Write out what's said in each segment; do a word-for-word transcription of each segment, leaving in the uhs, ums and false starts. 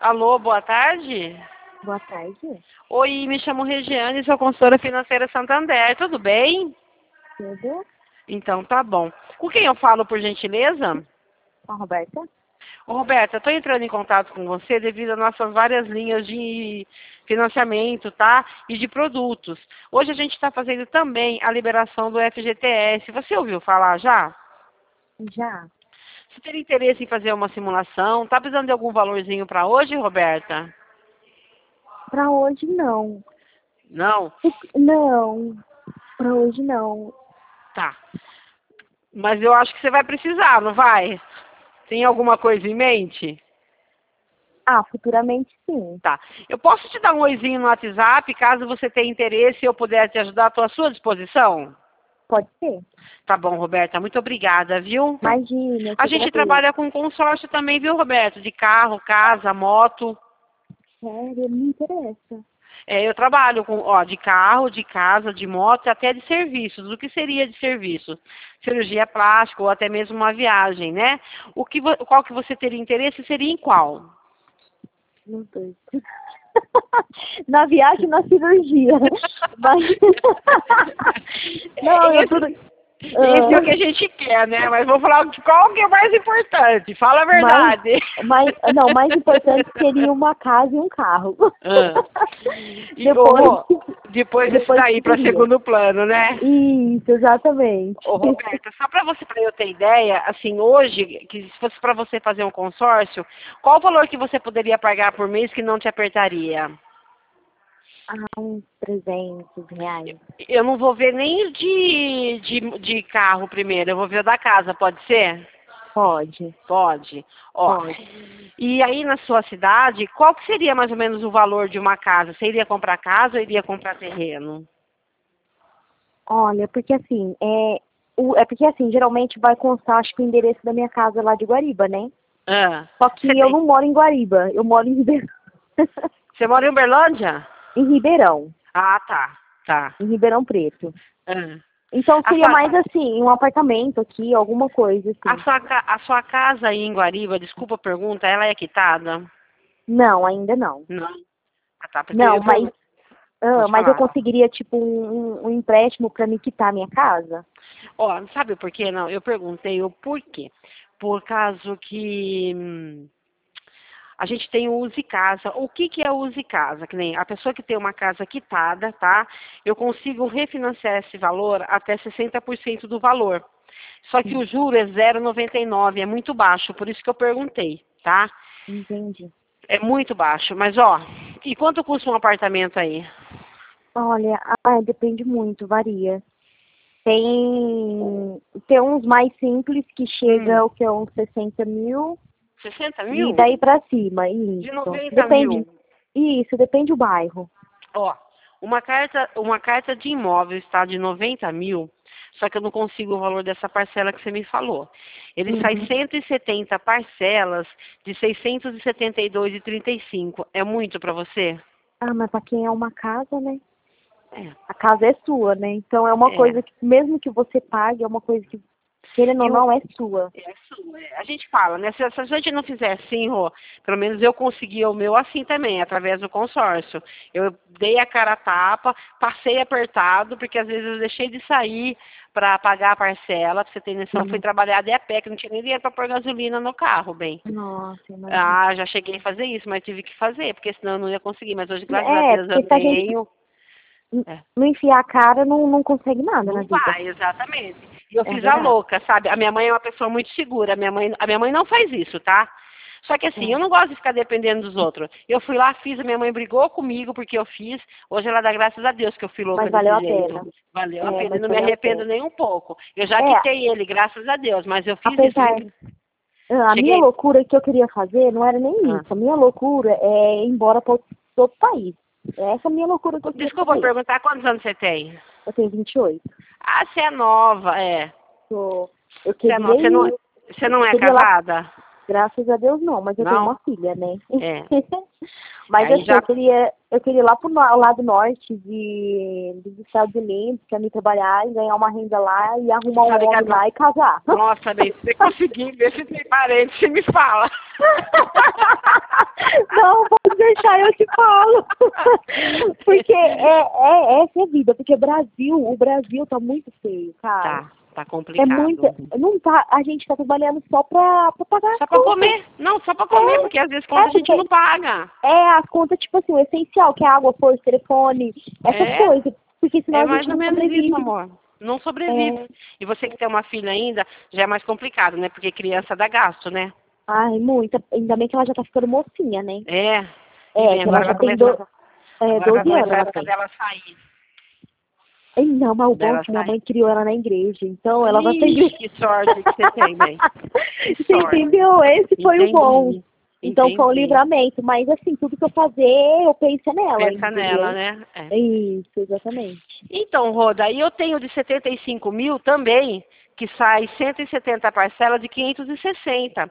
Alô, boa tarde. Boa tarde. Oi, me chamo Regiane, sou consultora financeira Santander, tudo bem? Tudo? Então tá bom. Com quem eu falo, por gentileza? Com a Roberta? Ô, Roberta, estou entrando em contato com você devido às nossas várias linhas de financiamento, tá? E de produtos. Hoje a gente está fazendo também a liberação do F G T S. Você ouviu falar já? Já. Você teria interesse em fazer uma simulação? Tá precisando de algum valorzinho para hoje, Roberta? Pra hoje não. Não? Não. Pra hoje não. Tá. Mas eu acho que você vai precisar, não vai? Tem alguma coisa em mente? Ah, futuramente sim. Tá. Eu posso te dar um oizinho no WhatsApp, caso você tenha interesse e eu puder te ajudar, estou à sua disposição? Pode ser. Tá bom, Roberta. Muito obrigada, viu? Imagina. A gente trabalha com consórcio também, viu, Roberto? De carro, casa, moto. Sério, me interessa. É, eu trabalho com, ó, de carro, de casa, de moto e até de serviços. O que seria de serviço? Cirurgia plástica ou até mesmo uma viagem, né? O que, vo- qual que você teria interesse seria em qual? Nos dois. Na viagem e na cirurgia. Mas... não, eu esse, tudo... esse é o que a gente quer, né? Mas vou falar de qual que é mais importante. Fala a verdade. Mais, mais, não, mais importante seria uma casa e um carro. Ah. E, depois, ô, depois, depois isso daí para segundo plano, né? Isso, exatamente. Ô, Roberta, só para você, para eu ter ideia, assim, hoje, que se fosse para você fazer um consórcio, qual o valor que você poderia pagar por mês que não te apertaria? Ah, uns trezentos reais. Eu não vou ver nem de, de, de carro primeiro, eu vou ver o da casa, pode ser? Pode. Pode. Ó, Pode. e aí na sua cidade, qual que seria mais ou menos o valor de uma casa? Você iria comprar casa ou iria comprar terreno? Olha, porque assim, é, o, é porque assim, geralmente vai constar, acho que o endereço da minha casa lá de Guariba, né? Ah, Só que você eu tem- não moro em Guariba, eu moro em Ribeirão. Você mora em Uberlândia? em Ribeirão, Ah, tá, tá. em Ribeirão Preto. Ah. Então A seria sua, mais assim, um apartamento aqui, alguma coisa a assim. sua, ca- a sua casa aí em Guariba, desculpa a pergunta, ela é quitada? Não, ainda não. Não. Ah, tá, porque Não, eu mas, pergunto. ah, Pode mas eu falar. conseguiria, tipo, um, um um empréstimo para me quitar a minha casa? Ó, sabe por quê? Não, eu perguntei o porquê. Por causa que hum, a gente tem o Use Casa. O que, que é o Use Casa? Que nem a pessoa que tem uma casa quitada, tá? Eu consigo refinanciar esse valor até sessenta por cento do valor. Só que o juro é zero vírgula noventa e nove, é muito baixo, por isso que eu perguntei, tá? Entendi. É muito baixo, mas ó, e quanto custa um apartamento aí? Olha, ah, depende muito, varia. Tem, tem uns mais simples que chega Hum, ao que é uns sessenta mil sessenta e mil? daí pra cima, De isso. noventa Depende, mil. isso, depende do bairro. Ó, uma carta, uma carta de imóvel está de noventa mil, só que eu não consigo o valor dessa parcela que você me falou. Ele sai Uhum. cento e setenta parcelas de seiscentos e setenta e dois e trinta e cinco. É muito para você? Ah, mas pra quem é uma casa, né? É. A casa é sua, né? Então é uma É. coisa que, mesmo que você pague, é uma coisa que, querendo ou E o, não, é sua. É sua, é. A gente fala, né? Se, se a gente não fizer assim, Rô, pelo menos eu consegui o meu assim também, através do consórcio. Eu dei a cara a tapa, passei apertado, porque às vezes eu deixei de sair para pagar a parcela, pra você ter noção, eu fui Uhum. trabalhar de a pé, que não tinha nem dinheiro para pôr gasolina no carro, bem. Nossa, imagina. Ah, já cheguei a fazer isso, mas tive que fazer, porque senão eu não ia conseguir. Mas hoje, graças a É, Deus, eu porque se a gente tenho. É. não enfiar a cara, não, não consegue nada na Não vida. vai, exatamente. E eu É fiz a verdade. louca, sabe? A minha mãe é uma pessoa muito segura. A minha mãe, a minha mãe não faz isso, tá? Só que assim, É. eu não gosto de ficar dependendo dos outros. Eu fui lá, fiz, a minha mãe brigou comigo porque eu fiz. Hoje ela dá graças a Deus que eu fui louca Mas desse valeu a jeito. pena. Valeu a É, pena. Eu mas não me valeu a arrependo pena. nem um pouco. Eu já É, quitei ele, graças a Deus, mas eu fiz isso. apesar, ah, a minha Cheguei. loucura que eu queria fazer não era nem Ah. isso. A minha loucura é ir embora para outro, outro país. Essa é a minha loucura que eu queria Desculpa fazer. perguntar, quantos anos você tem? Eu tenho vinte e oito. Ah, você é nova, é. Sou- Eu Você é queria nova. Você não, ir, você não é queria lá, casada? Graças a Deus não, mas eu Não? tenho uma filha, né? É. Mas Aí assim, já- eu queria, eu queria ir lá pro no- lado norte de, dos Estados Unidos, pra mim trabalhar e ganhar uma renda lá e arrumar um Tá homem ligado? lá e casar. Nossa, Ney, se você conseguir ver se tem parente, você me fala. Não, pode deixar, eu te falo. Porque é, é, essa é a vida, porque Brasil, o Brasil tá muito feio, cara. Tá, tá complicado. É muito, não tá, a gente tá trabalhando só pra, pra pagar as Só pra contas. comer. Não, só pra comer, É. porque às vezes conta É, a gente porque- não paga. É, as contas, tipo assim, o essencial, que é água, força, telefone, essas É. coisas. Porque senão É a mais gente ou não menos sobrevive. isso, amor. Não sobrevive. É. E você que tem uma filha ainda, já é mais complicado, né? Porque criança dá gasto, né? Ai, muita. Ainda bem que ela já tá ficando mocinha, né? É. E É, bem, que ela agora já vai tem começar, do, é, agora vai doze anos. começar a Ela época tem. dela sair. Ei, não, mas o bom Dela é que minha sair. mãe criou ela na igreja, então ela vai Ixi, aprender. que sorte que você tem, bem. Que Você sorte. entendeu? Esse foi Entendi. o bom. Então foi um Entendi. livramento. Mas assim, tudo que eu fazer, eu penso nela. Pensa entendeu? nela, né? É. Isso, exatamente. Então, Roda, aí eu tenho de setenta e cinco mil também, que sai cento e setenta parcelas de quinhentos e sessenta.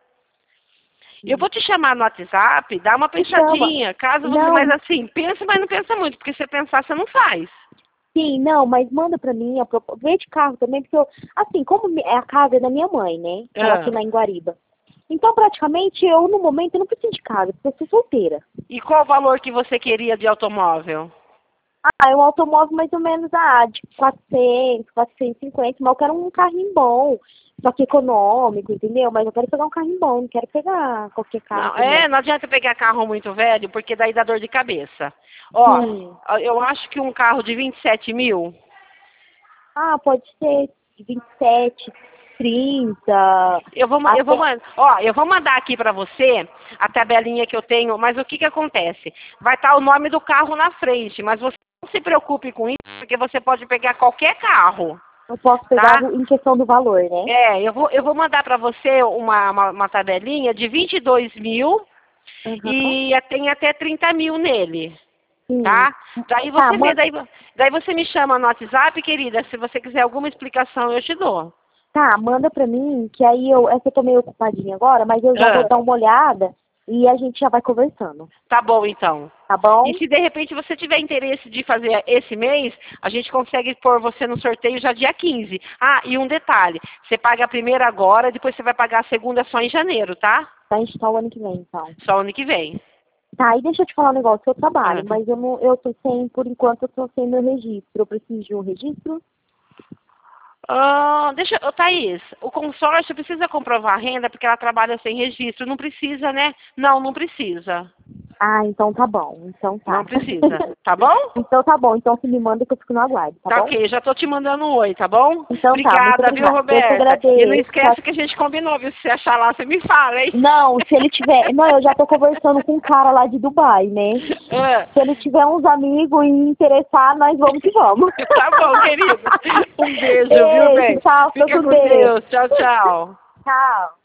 Eu vou te chamar no WhatsApp, dá uma Me chama. pensadinha, caso você, Não. mas assim, pensa, mas não pensa muito, porque se você pensar, você não faz. Sim, não, mas manda pra mim, a propo- vê de carro também, porque eu, assim, como mi- é a casa da minha mãe, né? Que ela Ah. aqui lá em Guariba. Então, praticamente, eu, no momento, eu não preciso de casa, porque eu sou solteira. E qual o valor que você queria de automóvel? Ah, é um automóvel mais ou menos, ah, de quatrocentos, quatrocentos e cinquenta, mas eu quero um carrinho bom, só que econômico, entendeu? Mas eu quero pegar um carrinho bom, não quero pegar qualquer carro. Não, é, não adianta pegar carro muito velho, porque daí dá dor de cabeça. Ó, Sim. eu acho que um carro de vinte e sete mil, Ah, pode ser vinte e sete, trinta. eu vou, ma- eu vou, até- man- ó, eu vou mandar aqui pra você a tabelinha que eu tenho, mas o que que acontece? Vai estar o nome do carro na frente, mas você não se preocupe com isso, porque você pode pegar qualquer carro. Eu posso pegar Tá. em questão do valor, né? É, eu vou, eu vou mandar pra você uma, uma, uma tabelinha de vinte e dois mil Uhum. e tem até trinta mil nele. Sim. Tá? Daí você Tá, vê, manda- daí, daí você me chama no WhatsApp, querida. Se você quiser alguma explicação, eu te dou. Tá, manda pra mim, que aí eu, essa eu tô meio ocupadinha agora, mas eu já Ah. vou dar uma olhada e a gente já vai conversando, Tá bom, então. tá bom? E se de repente você tiver interesse de fazer esse mês, a gente consegue pôr você no sorteio já dia quinze. Ah, e um detalhe, você paga a primeira agora, depois você vai pagar a segunda só em janeiro, tá? Tá, a gente tá o ano que vem, então. Só ano que vem. Tá, e deixa eu te falar um negócio, eu trabalho, Ah. mas eu não, eu tô sem, por enquanto, eu tô sem meu registro. Eu preciso de um registro? Ah, deixa, ô, Thaís, o consórcio precisa comprovar a renda porque ela trabalha sem registro. Não precisa, né? Não, não precisa. Ah, então tá bom, então tá. Não precisa, tá bom? Então tá bom, então se me manda que eu fico no aguardo, tá, Tá bom? ok, já tô te mandando um oi, tá bom? Então tá, Obrigada, muito viu, obrigada. Eu que Roberta? agradeço. E não esquece Tchau. que a gente combinou, viu? Se você achar lá, você me fala, hein? Não, se ele tiver... Não, eu já tô conversando com um cara lá de Dubai, né? Ah, Se ele tiver uns amigos e interessar, nós vamos que vamos. tá bom, querido. Um beijo, viu, Beijo, bem? tchau, fica Fica com com Deus. Deus. Tchau, tchau. Tchau.